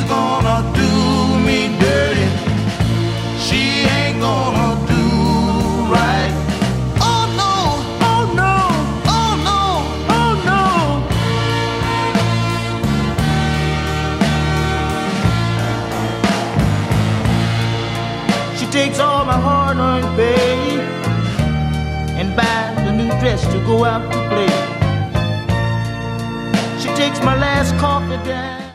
gonna do me dirty. She ain't gonna do right. Oh no, oh no, oh no, oh no. She takes all my hard-earned pay and buys a new dress to go out to play. She takes my last coffee down.